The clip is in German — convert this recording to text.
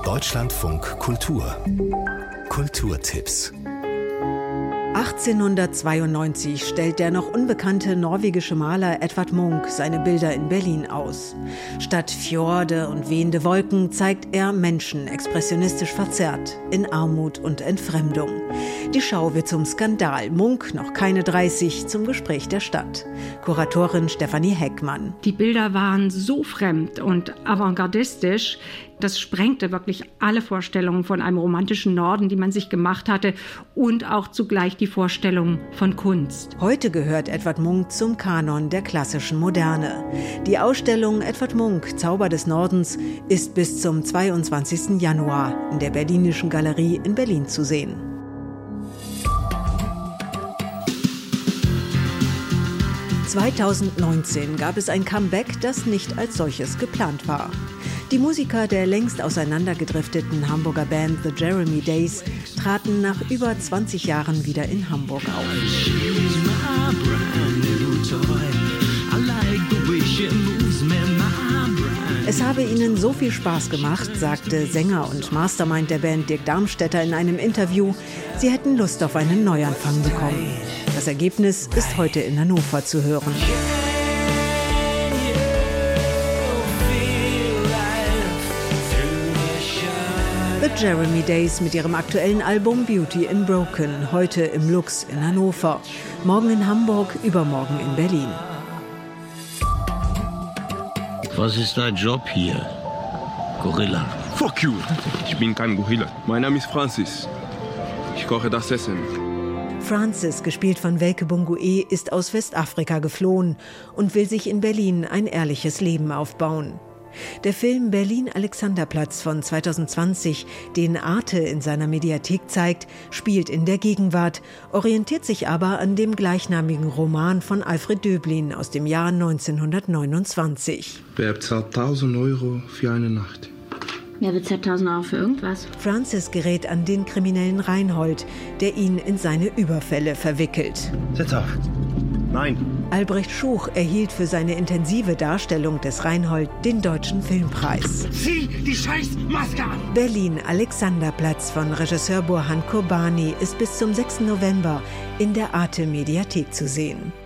Deutschlandfunk Kultur. Kulturtipps. 1892 stellt der noch unbekannte norwegische Maler Edvard Munch seine Bilder in Berlin aus. Statt Fjorde und wehende Wolken zeigt er Menschen expressionistisch verzerrt, in Armut und Entfremdung. Die Schau wird zum Skandal. Munch, noch keine 30, zum Gespräch der Stadt. Kuratorin Stefanie Heckmann. Die Bilder waren so fremd und avantgardistisch, das sprengte wirklich alle Vorstellungen von einem romantischen Norden, die man sich gemacht hatte, und auch zugleich die Vorstellung von Kunst. Heute gehört Edvard Munch zum Kanon der klassischen Moderne. Die Ausstellung Edvard Munch, Zauber des Nordens, ist bis zum 22. Januar in der Berlinischen Galerie in Berlin zu sehen. (2019) gab es ein Comeback, das nicht als solches geplant war. Die Musiker der längst auseinandergedrifteten Hamburger Band The Jeremy Days traten nach über 20 Jahren wieder in Hamburg auf. Es habe ihnen so viel Spaß gemacht, sagte Sänger und Mastermind der Band Dirk Darmstädter in einem Interview. Sie hätten Lust auf einen Neuanfang bekommen. Das Ergebnis ist heute in Hannover zu hören. The Jeremy Days mit ihrem aktuellen Album Beauty in Broken, heute im Lux in Hannover, morgen in Hamburg, übermorgen in Berlin. Was ist dein Job hier, Gorilla? Fuck you! Ich bin kein Gorilla. Mein Name ist Francis. Ich koche das Essen. Francis, gespielt von Welke Bungue, ist aus Westafrika geflohen und will sich in Berlin ein ehrliches Leben aufbauen. Der Film Berlin-Alexanderplatz von 2020, den Arte in seiner Mediathek zeigt, spielt in der Gegenwart, orientiert sich aber an dem gleichnamigen Roman von Alfred Döblin aus dem Jahr 1929. Wer bezahlt 1.000 Euro für eine Nacht? Wer bezahlt 1.000 Euro für irgendwas? Francis gerät an den kriminellen Reinhold, der ihn in seine Überfälle verwickelt. Setz auf. Nein. Albrecht Schuch erhielt für seine intensive Darstellung des Reinhold den Deutschen Filmpreis. Zieh die Scheißmaske an! Berlin-Alexanderplatz von Regisseur Burhan Kurbani ist bis zum 6. November in der Arte-Mediathek zu sehen.